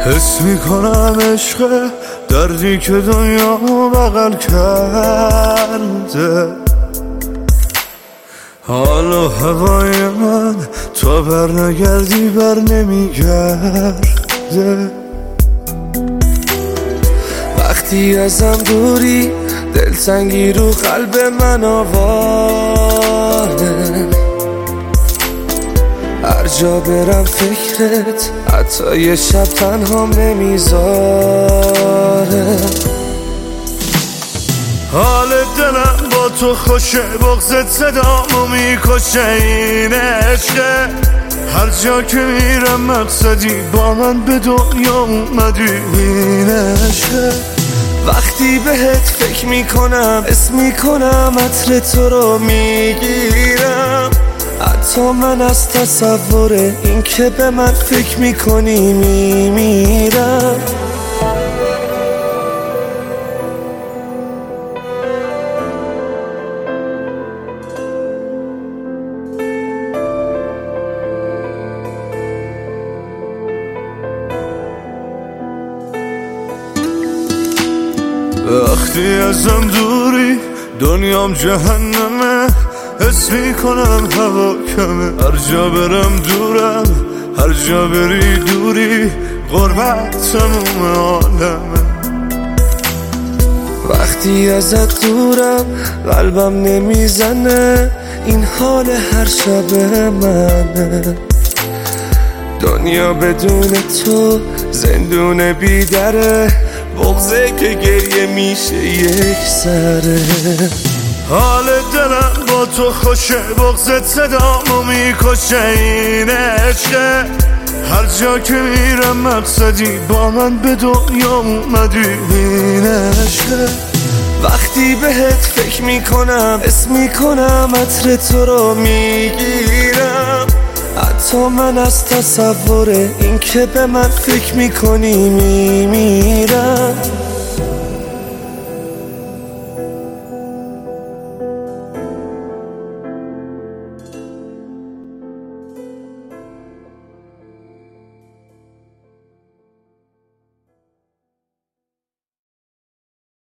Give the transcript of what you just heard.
حس میکنم عشق دردی که دنیا بغل کرده. حال و هوای من تا بر نگردی بر نمیگرده. وقتی ازم دوری دلتنگی رو قلب من آواره. هر جا برم فکرت حتی یه شب تنهام نمیذاره. حال دلم با تو خوشه، بغضت صدامو میکشه. این عشقه هر جا که میرم مقصدی، با من به دنیا اومدی. این عشقه وقتی بهت فکر میکنم حس میکنم عطر تو رو میگیرم. حتی من از تصور این که به من فکر میکنی میمیرم. وقتی ازم دوری دنیام جهنمه. حس میکنم هوا کمه، هر جا برم دورم، هر جا بری دوری. غربت تموم عالمه. وقتی ازت دورم قلبم نمیزنه، این حال هر شب منه. دنیا بدون تو زندون بیدره، بغضه که گریه میشه یک سره. حال دلم با تو خوشه، بغضت صدامو میکشه. این عشقه هر جا که میرم مقصدی، با من به دنیا اومدی. این عشقه وقتی بهت فکر میکنم حس میکنم عطر تو رو میگیرم. حتی من از تصور این که به من فکر میکنی میمیرم.